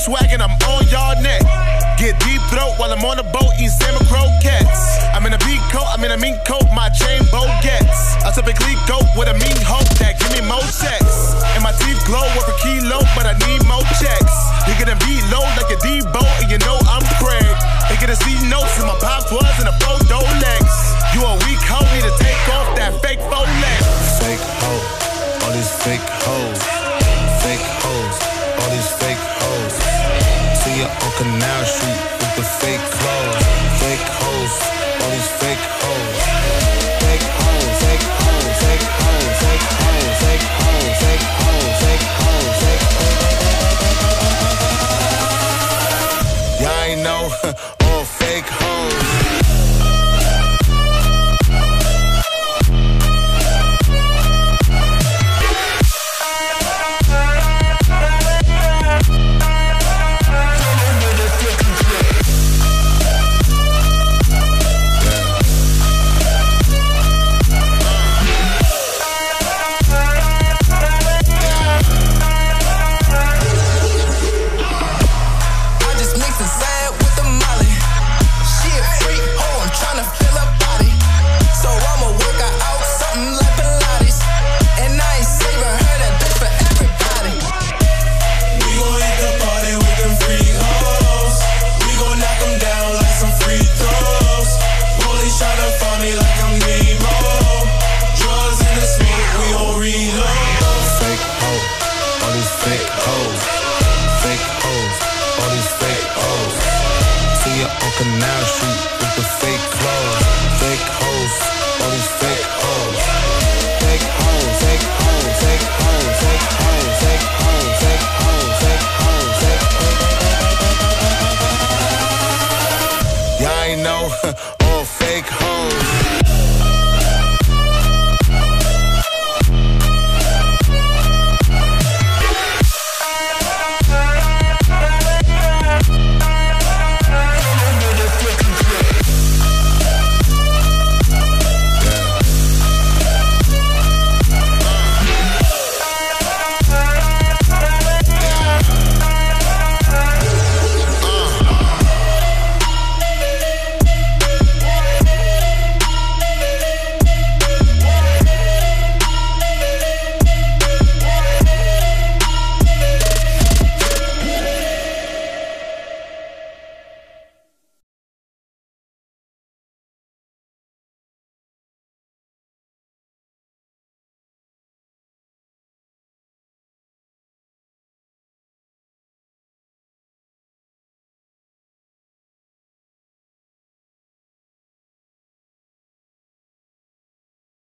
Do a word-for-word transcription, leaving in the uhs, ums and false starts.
swag and I'm on y'all neck. Get deep throat while I'm on the boat eating salmon croquettes. I'm in a beat coat, I'm in a mink coat, my chain bow gets. I typically go with a mean hope that give me more sex. And my teeth glow worth a kilo, but I need more checks. You gonna be low like a Debo, and you know I'm Craig. They gonna see notes in my pops was in a photo legs. You a weak hoe, need to take off that fake faux leg. Fake hoe, all these fake hoes. Fake hoes, all these fake hoes. See ya on Canal Street with the fake clothes. Fake hoes, all these fake hoes. Fake hoes, fake hoes, fake hoes, fake hoes, fake hoes, fake hoes, fake hoes, fake hoes. Y'all ain't know, all fake hoes. Canal Street with the fake clothes. Fake hoes, all these fake hoes. Fake hoes, fake hoes, fake hoes, fake hoes, fake hoes, fake hoes, fake hoes, fake hoes. Y'all ain't know,